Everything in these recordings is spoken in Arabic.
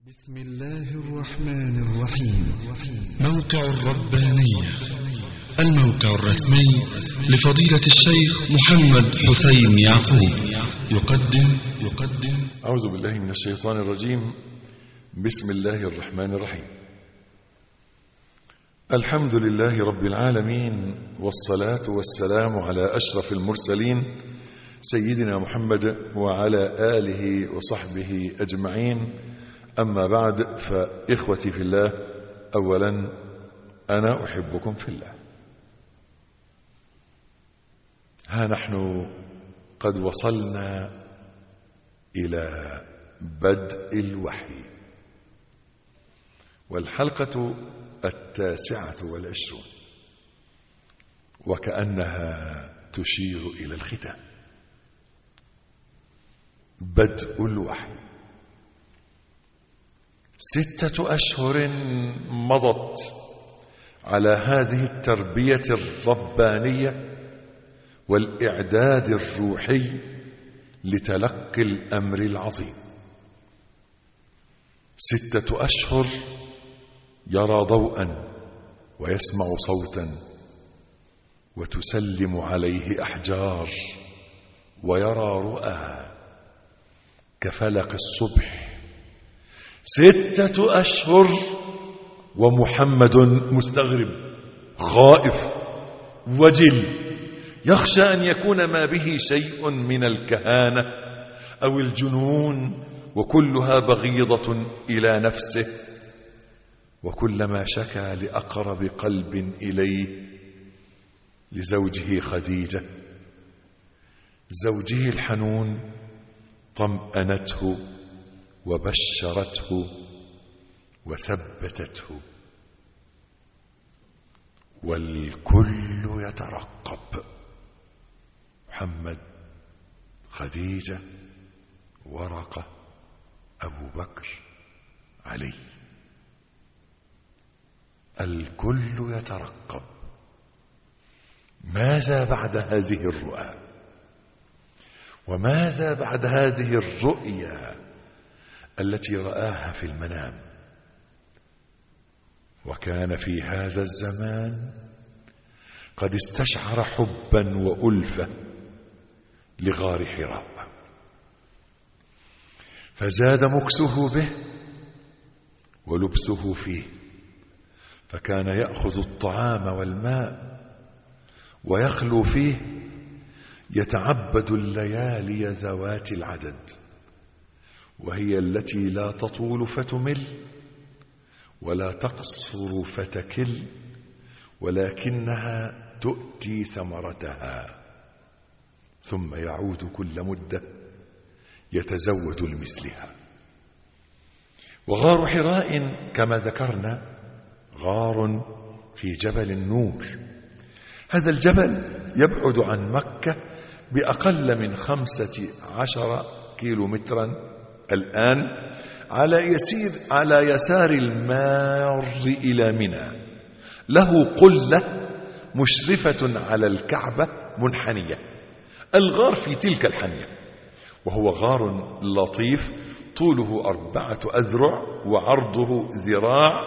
بسم الله الرحمن الرحيم. موقع الربانية، الموقع الرسمي لفضيلة الشيخ محمد حسين يعقوب، يقدم أعوذ بالله من الشيطان الرجيم. بسم الله الرحمن الرحيم. الحمد لله رب العالمين، والصلاة والسلام على أشرف المرسلين سيدنا محمد وعلى آله وصحبه أجمعين. أما بعد، فإخوتي في الله، أولا أنا أحبكم في الله. ها نحن قد وصلنا إلى بدء الوحي، والحلقة 29، وكأنها تشير إلى الختام. بدء الوحي، 6 أشهر مضت على هذه التربية الربانية والإعداد الروحي لتلقي الأمر العظيم. 6 أشهر يرى ضوءا ويسمع صوتا، وتسلم عليه أحجار، ويرى رؤى كفلق الصبح. 6 أشهر ومحمد مستغرب غائف وجل، يخشى أن يكون ما به شيء من الكهانة أو الجنون، وكلها بغيضة إلى نفسه. وكلما شكى لأقرب قلب إليه، لزوجه خديجة زوجه الحنون، طمأنته وبشرته وثبتته، والكل يترقب: محمد، خديجة، ورقة، أبو بكر، علي. الكل يترقب ماذا بعد هذه الرؤى، وماذا بعد هذه الرؤيا التي رآها في المنام. وكان في هذا الزمان قد استشعر حبا وألفة لغار حراء، فزاد مكسه به ولبسه فيه، فكان يأخذ الطعام والماء ويخلو فيه، يتعبد الليالي ذوات العدد، وهي التي لا تطول فتمل ولا تقصر فتكل، ولكنها تؤتي ثمرتها، ثم يعود كل مدة يتزود لمثلها. وغار حراء كما ذكرنا غار في جبل النور. هذا الجبل يبعد عن مكة بأقل من 15 كيلومترا الآن، على يسار المار إلى منى. له قلة مشرفة على الكعبة منحنية. الغار في تلك الحنية، وهو غار لطيف، طوله 4 أذرع، وعرضه 1 ذراع،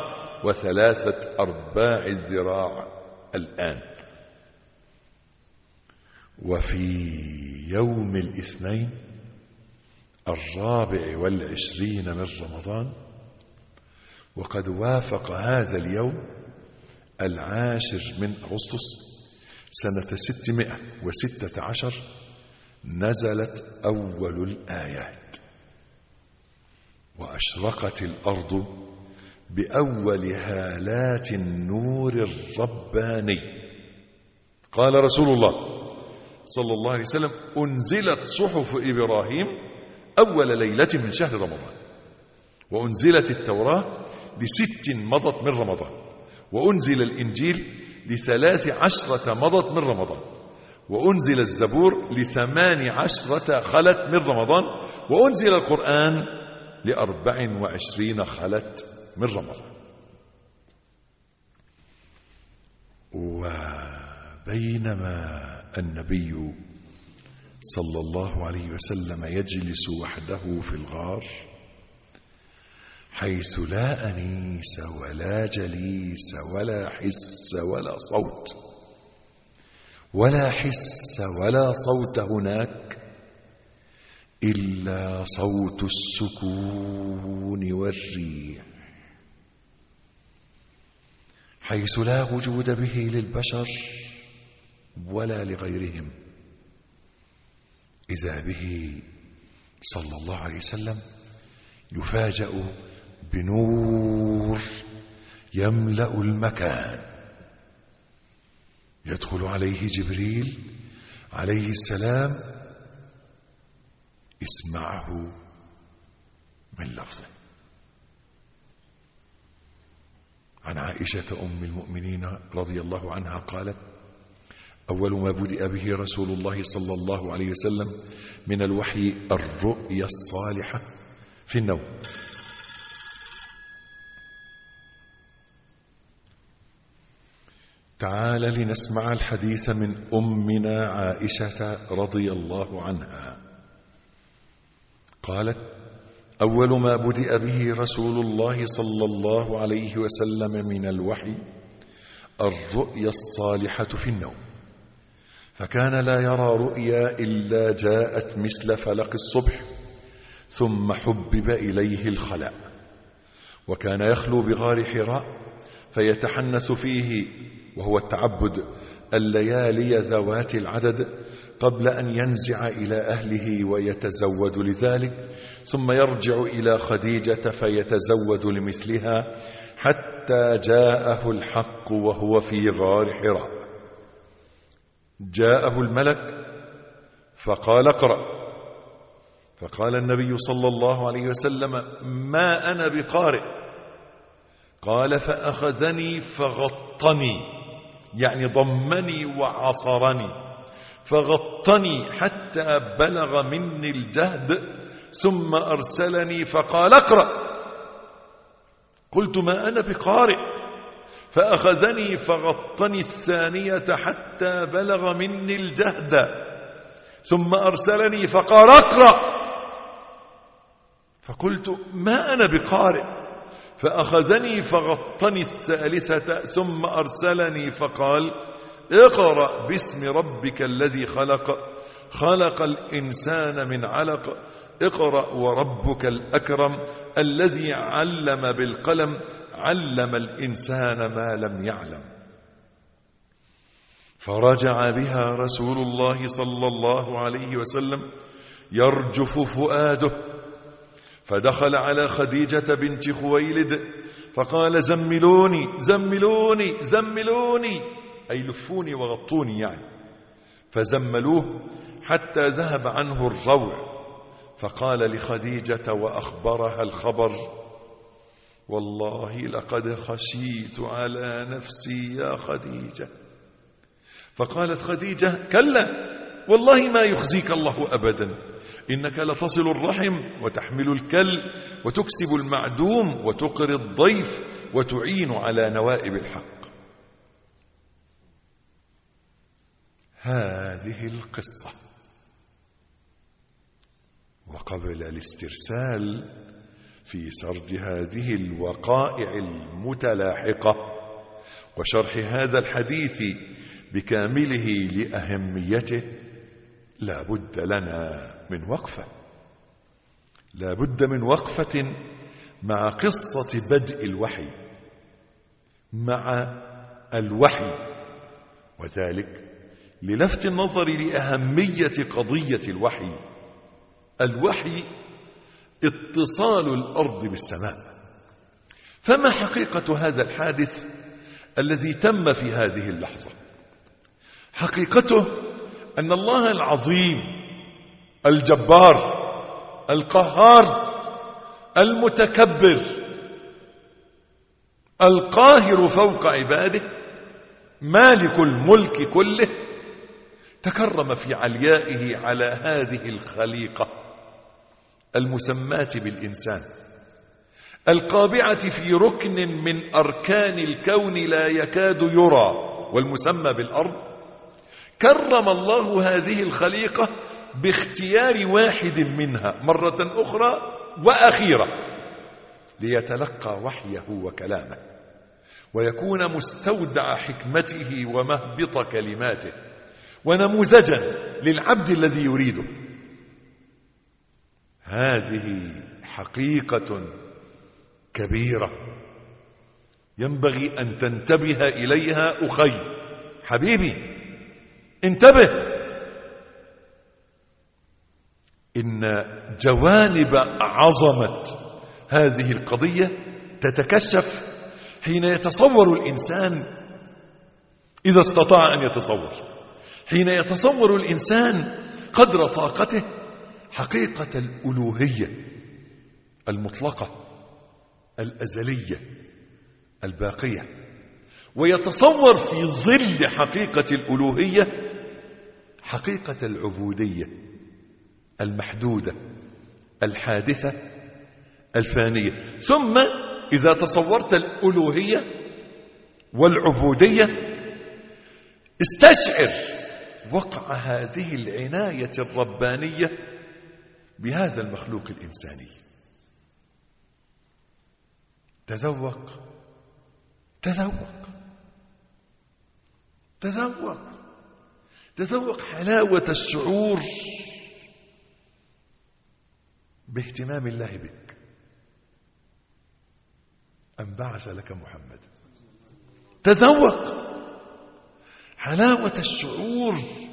و3/4 الذراع الآن. وفي يوم الاثنين 24 من رمضان، وقد وافق هذا اليوم 10 من أغسطس سنة 616، نزلت أول الآيات، وأشرقت الأرض بأول هالات النور الرباني. قال رسول الله صلى الله عليه وسلم: أنزلت صحف إبراهيم أول ليلة من شهر رمضان، وأنزلت التوراة ل6 مضت من رمضان، وأنزل الإنجيل ل13 مضت من رمضان، وأنزل الزبور ل18 خلت من رمضان، وأنزل القرآن ل24 خلت من رمضان. وبينما النبي صلى الله عليه وسلم يجلس وحده في الغار، حيث لا أنيس ولا جليس ولا حس ولا صوت، ولا حس ولا صوت هناك إلا صوت السكون والريح، حيث لا وجود به للبشر ولا لغيرهم. إذا به صلى الله عليه وسلم يفاجأ بنور يملأ المكان، يدخل عليه جبريل عليه السلام، اسمعه من لفظه. عن عائشة أم المؤمنين رضي الله عنها قالت: أول ما بدأ به رسول الله صلى الله عليه وسلم من الوحي الرؤيا الصالحة في النوم. تعال لنسمع الحديث من أمنا عائشة رضي الله عنها قالت: أول ما بدأ به رسول الله صلى الله عليه وسلم من الوحي الرؤيا الصالحة في النوم، فكان لا يرى رؤيا إلا جاءت مثل فلق الصبح ثم حبب إليه الخلاء، وكان يخلو بغار حراء فيتحنث فيه، وهو التعبد، الليالي ذوات العدد قبل أن ينزع إلى أهله ويتزود لذلك، ثم يرجع إلى خديجة فيتزود لمثلها حتى جاءه الحق وهو في غار حراء. جاءه الملك فقال: اقرأ. فقال النبي صلى الله عليه وسلم: ما أنا بقارئ. قال: فأخذني فغطني، يعني ضمني وعصرني، فغطني حتى بلغ مني الجهد، ثم أرسلني فقال: اقرأ. قلت: ما أنا بقارئ. فأخذني فغطني الثانية حتى بلغ مني الجهد، ثم أرسلني فقال: اقرأ. فقلت: ما أنا بقارئ. فأخذني فغطني الثالثة ثم أرسلني فقال: اقرأ باسم ربك الذي خلق، خلق الإنسان من علق، اقرأ وربك الأكرم الذي علم بالقلم، علم الإنسان ما لم يعلم. فرجع بها رسول الله صلى الله عليه وسلم يرجف فؤاده، فدخل على خديجة بنت خويلد فقال: زملوني زملوني زملوني، أي لفوني وغطوني يعني. فزملوه حتى ذهب عنه الروع، فقال لخديجة وأخبرها الخبر: والله لقد خشيت على نفسي يا خديجة. فقالت خديجة: كلا، والله ما يخزيك الله أبدا، إنك لتصل الرحم وتحمل الكل وتكسب المعدوم وتقري الضيف وتعين على نوائب الحق. هذه القصة. وقبل الاسترسال في سرد هذه الوقائع المتلاحقة وشرح هذا الحديث بكامله لأهميته، لا بد لنا من وقفة، لا بد من وقفة مع قصة بدء الوحي، مع الوحي، وذلك للفت النظر لأهمية قضية الوحي. الوحي اتصال الأرض بالسماء. فما حقيقة هذا الحادث الذي تم في هذه اللحظة؟ حقيقته أن الله العظيم الجبار القهار المتكبر القاهر فوق عباده مالك الملك كله تكرم في عليائه على هذه الخليقة المسماة بالإنسان، القابعة في ركن من أركان الكون لا يكاد يرى والمسمى بالأرض. كرم الله هذه الخليقة باختيار واحد منها مرة أخرى وأخيرة، ليتلقى وحيه وكلامه، ويكون مستودع حكمته ومهبط كلماته، ونموذجا للعبد الذي يريده. هذه حقيقة كبيرة ينبغي أن تنتبه إليها أخي حبيبي، انتبه. إن جوانب عظمة هذه القضية تتكشف حين يتصور الإنسان، إذا استطاع أن يتصور، حين يتصور الإنسان قدر طاقته حقيقة الألوهية المطلقة الأزلية الباقية، ويتصور في ظل حقيقة الألوهية حقيقة العبودية المحدودة الحادثة الفانية. ثم إذا تصورت الألوهية والعبودية استشعر وقع هذه العناية الربانية بهذا المخلوق الإنساني. تذوق تذوق تذوق تذوق حلاوة الشعور باهتمام الله بك، أن بعث لك محمد. تذوق حلاوة الشعور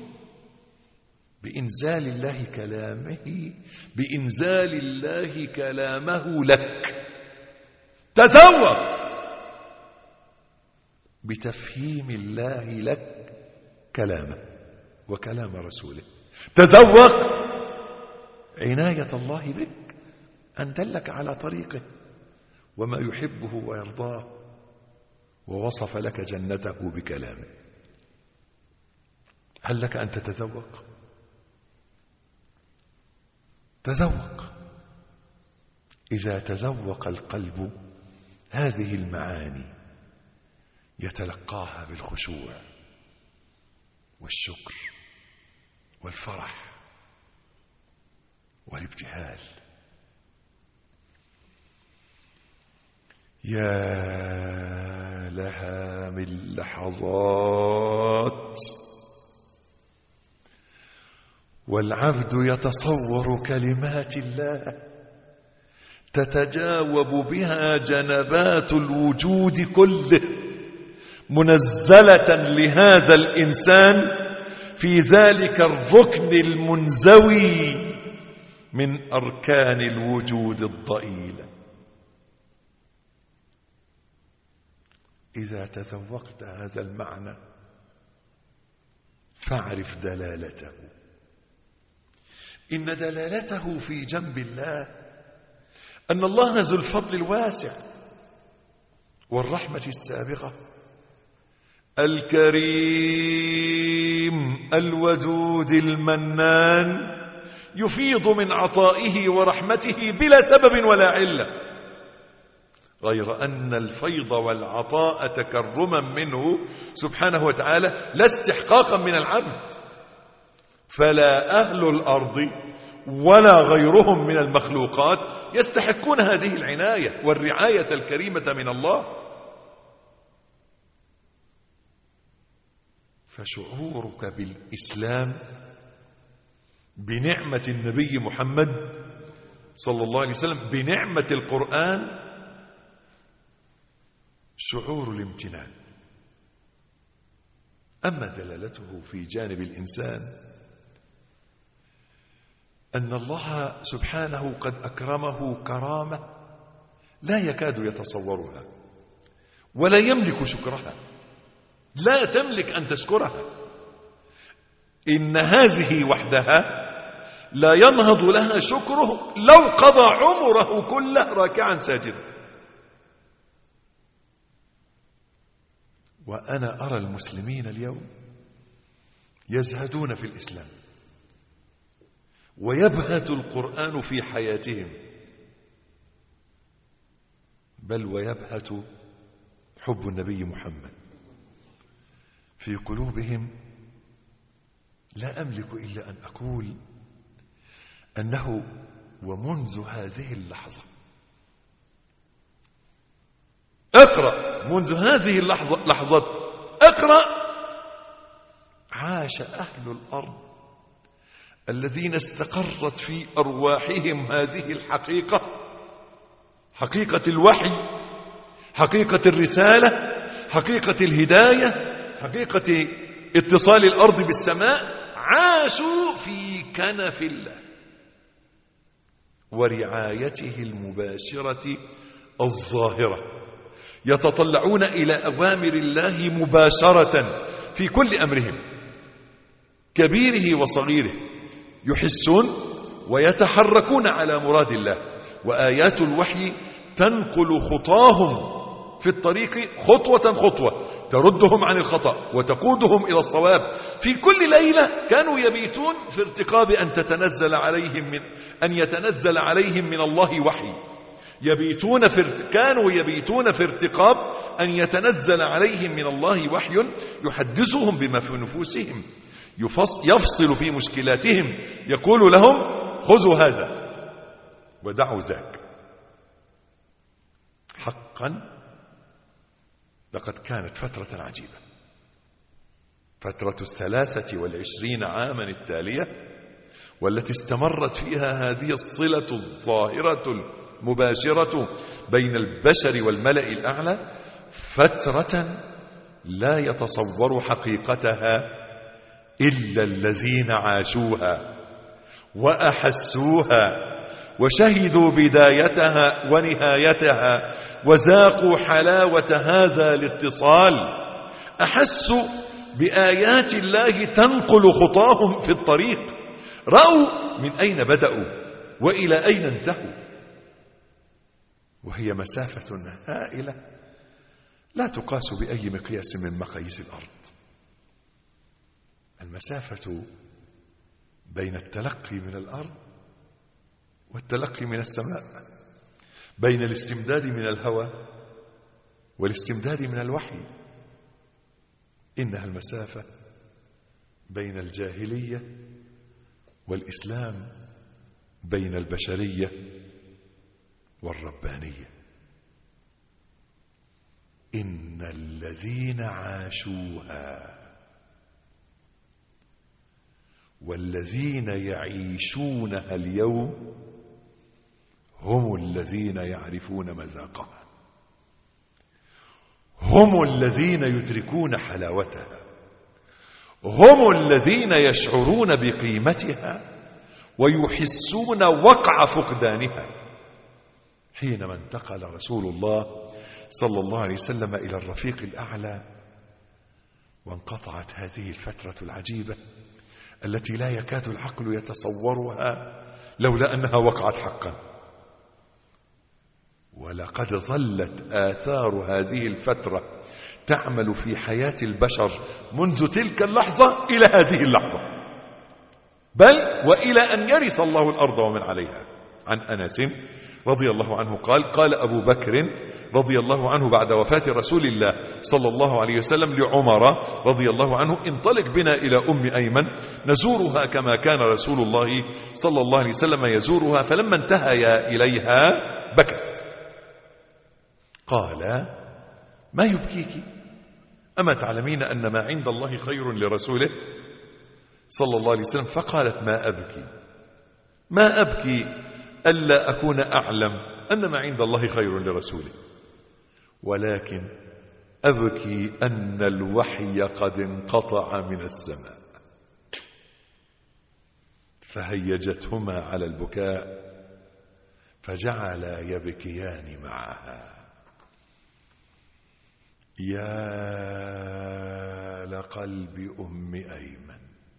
بإنزال الله كلامه، بإنزال الله كلامه لك. تذوق بتفهيم الله لك كلامه وكلام رسوله. تذوق عناية الله بك، أن دلك على طريقه وما يحبه ويرضاه، ووصف لك جنته بكلامه. هل لك أن تتذوق؟ تذوق. إذا تذوق القلب هذه المعاني يتلقاها بالخشوع والشكر والفرح والابتهال. يا لها من لحظات والعبد يتصور كلمات الله تتجاوب بها جنبات الوجود كله، منزلة لهذا الإنسان في ذلك الركن المنزوي من أركان الوجود الضئيلة. إذا تذوقت هذا المعنى فاعرف دلالته. إن دلالته في جنب الله أن الله ذو الفضل الواسع والرحمة السابقة، الكريم الودود المنان، يفيض من عطائه ورحمته بلا سبب ولا علة، غير أن الفيض والعطاء تكرما منه سبحانه وتعالى لا استحقاقا من العبد. فلا أهل الأرض ولا غيرهم من المخلوقات يستحقون هذه العناية والرعاية الكريمة من الله. فشعورك بالإسلام بنعمة النبي محمد صلى الله عليه وسلم، بنعمة القرآن، شعور الامتنان. أما دلالته في جانب الإنسان أن الله سبحانه قد أكرمه كرامة لا يكاد يتصورها ولا يملك شكرها. لا تملك أن تشكرها. إن هذه وحدها لا ينهض لها شكره لو قضى عمره كله راكعا ساجدا. وأنا أرى المسلمين اليوم يزهدون في الإسلام ويبهت القرآن في حياتهم، بل ويبهت حب النبي محمد في قلوبهم. لا أملك إلا أن أقول أنه ومنذ هذه اللحظة اقرأ منذ هذه لحظة اقرأ. عاش أهل الأرض الذين استقرت في أرواحهم هذه الحقيقة، حقيقة الوحي، حقيقة الرسالة، حقيقة الهداية، حقيقة اتصال الأرض بالسماء. عاشوا في كنف الله ورعايته المباشرة الظاهرة، يتطلعون إلى أوامر الله مباشرة في كل أمرهم كبيره وصغيره، يحسون ويتحركون على مراد الله. وآيات الوحي تنقل خطاهم في الطريق خطوة خطوة، تردهم عن الخطأ وتقودهم إلى الصواب. في كل ليلة كانوا يبيتون في ارتقاب أن يتنزل عليهم من الله وحي. كانوا يبيتون في ارتقاب أن يتنزل عليهم من الله وحي يحدثهم بما في نفوسهم، يفصل في مشكلاتهم، يقول لهم خذوا هذا ودعوا ذاك. حقا لقد كانت فترة عجيبة، فترة 23 عاما التالية، والتي استمرت فيها هذه الصلة الظاهرة المباشرة بين البشر والملأ الأعلى، فترة لا يتصور حقيقتها إلا الذين عاشوها وأحسوها وشهدوا بدايتها ونهايتها وذاقوا حلاوة هذا الاتصال. أحسوا بآيات الله تنقل خطاهم في الطريق، رأوا من أين بدأوا وإلى أين انتهوا، وهي مسافة هائلة لا تقاس بأي مقياس من مقاييس الأرض. المسافة بين التلقي من الأرض والتلقي من السماء، بين الاستمداد من الهوى والاستمداد من الوحي، إنها المسافة بين الجاهلية والإسلام، بين البشرية والربانية. إن الذين عاشوها والذين يعيشونها اليوم هم الذين يعرفون مذاقها، هم الذين يدركون حلاوتها، هم الذين يشعرون بقيمتها ويحسون وقع فقدانها. حينما انتقل رسول الله صلى الله عليه وسلم إلى الرفيق الأعلى وانقطعت هذه الفترة العجيبة التي لا يكاد العقل يتصورها لولا أنها وقعت حقا، ولقد ظلت آثار هذه الفترة تعمل في حياة البشر منذ تلك اللحظة إلى هذه اللحظة، بل وإلى أن يرث الله الأرض ومن عليها. عن أنس رضي الله عنه قال أبو بكر رضي الله عنه بعد وفاة رسول الله صلى الله عليه وسلم لعمر رضي الله عنه: انطلق بنا إلى أم أيمن نزورها كما كان رسول الله صلى الله عليه وسلم يزورها. فلما انتهى إليها بكت. قال: ما يبكيك؟ أما تعلمين أن ما عند الله خير لرسوله صلى الله عليه وسلم؟ فقالت: ما أبكي ألا أكون أعلم أن ما عند الله خير لرسوله، ولكن أبكي أن الوحي قد انقطع من السماء. فهيجتهما على البكاء فجعلا يبكيان معها. يا لقلب أم أيمن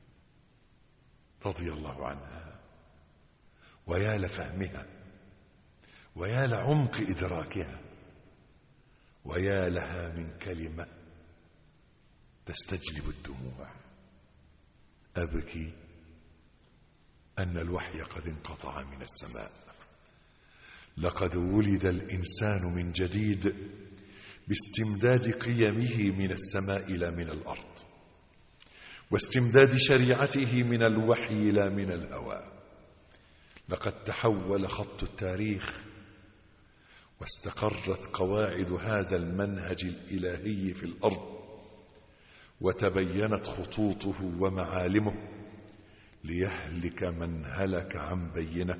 رضي الله عنها، ويا لفهمها، ويا لعمق إدراكها، ويا لها من كلمة تستجلب الدموع. أبكي أن الوحي قد انقطع من السماء. لقد ولد الإنسان من جديد باستمداد قيمه من السماء لا من الأرض، واستمداد شريعته من الوحي لا من الهوى. لقد تحول خط التاريخ واستقرت قواعد هذا المنهج الإلهي في الأرض، وتبينت خطوطه ومعالمه، ليهلك من هلك عن بينه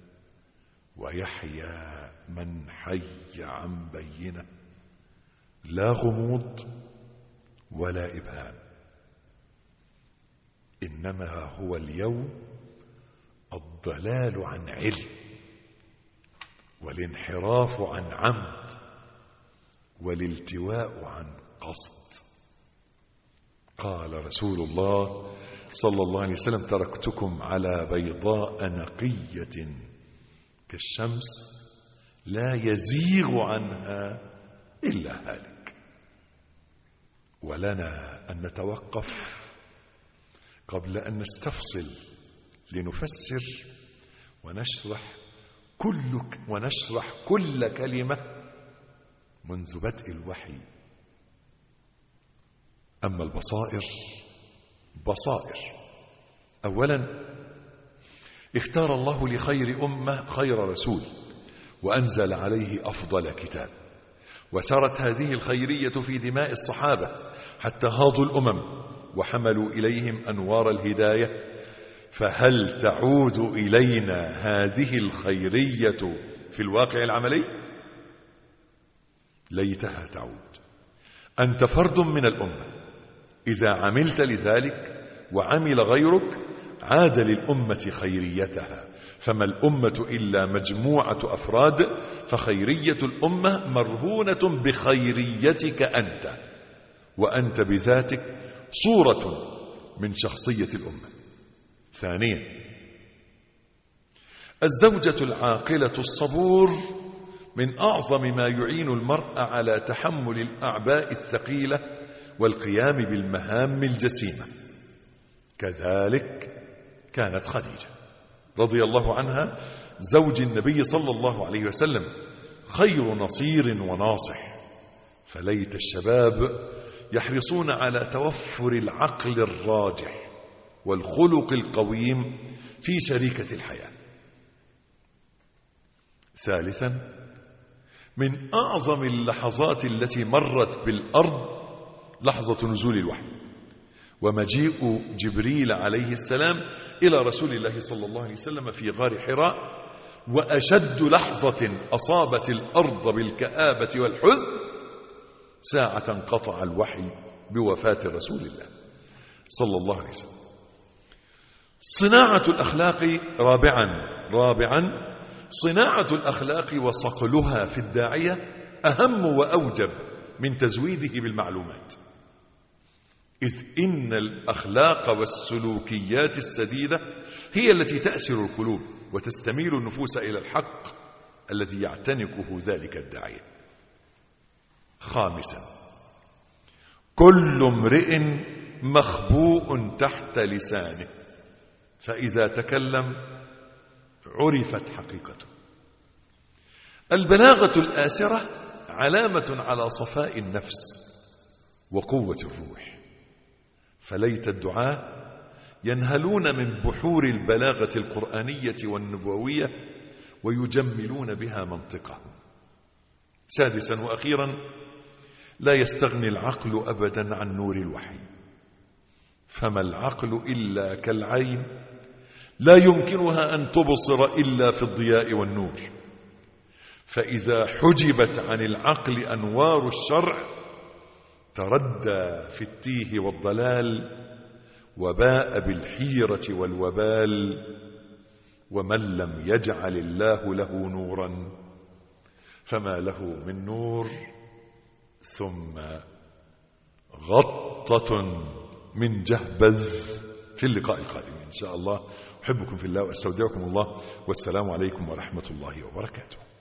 ويحيى من حي عن بينه، لا غموض ولا إبهام، إنما هو اليوم الضلال عن علم، والانحراف عن عمد، والالتواء عن قصد. قال رسول الله صلى الله عليه وسلم: تركتكم على بيضاء نقية كالشمس لا يزيغ عنها إلا هالك. ولنا أن نتوقف قبل أن نستفصل لنفسر ونشرح كل كلمة منذ بدء الوحي. أما البصائر بصائر. أولا، اختار الله لخير أمة خير رسول، وأنزل عليه أفضل كتاب، وسرت هذه الخيرية في دماء الصحابة حتى هاضوا الأمم وحملوا إليهم أنوار الهداية. فهل تعود إلينا هذه الخيرية في الواقع العملي؟ ليتها تعود. أنت فرد من الأمة، إذا عملت لذلك وعمل غيرك عاد للأمة خيريتها. فما الأمة إلا مجموعة أفراد، فخيرية الأمة مرهونة بخيريتك أنت، وأنت بذاتك صورة من شخصية الأمة. ثانيا، الزوجة العاقلة الصبور من أعظم ما يعين المرء على تحمل الأعباء الثقيلة والقيام بالمهام الجسيمة. كذلك كانت خديجة رضي الله عنها زوج النبي صلى الله عليه وسلم، خير نصير وناصح. فليت الشباب يحرصون على توفر العقل الراجح والخلق القويم في شريكة الحياة. ثالثا، من أعظم اللحظات التي مرت بالأرض لحظة نزول الوحي ومجيء جبريل عليه السلام إلى رسول الله صلى الله عليه وسلم في غار حراء. وأشد لحظة أصابت الأرض بالكآبة والحزن ساعة انقطع الوحي بوفاة رسول الله صلى الله عليه وسلم. صناعة الأخلاق. رابعا صناعة الأخلاق وصقلها في الداعية أهم وأوجب من تزويده بالمعلومات، إذ إن الأخلاق والسلوكيات السديدة هي التي تأسر القلوب وتستميل النفوس إلى الحق الذي يعتنقه ذلك الداعية. خامسا، كل امرئ مخبوء تحت لسانه، فإذا تكلم عرفت حقيقته. البلاغة الآسرة علامة على صفاء النفس وقوة الروح، فليت الدعاة ينهلون من بحور البلاغة القرآنية والنبوية ويجملون بها منطقهم. سادسا وأخيرا، لا يستغني العقل أبدا عن نور الوحي، فما العقل إلا كالعين لا يمكنها أن تبصر إلا في الضياء والنور. فإذا حجبت عن العقل أنوار الشرع تردى في التيه والضلال وباء بالحيرة والوبال. ومن لم يجعل الله له نورا فما له من نور. ثم غطة من جهبذ في اللقاء القادم إن شاء الله. أحبكم في الله وأستودعكم الله، والسلام عليكم ورحمة الله وبركاته.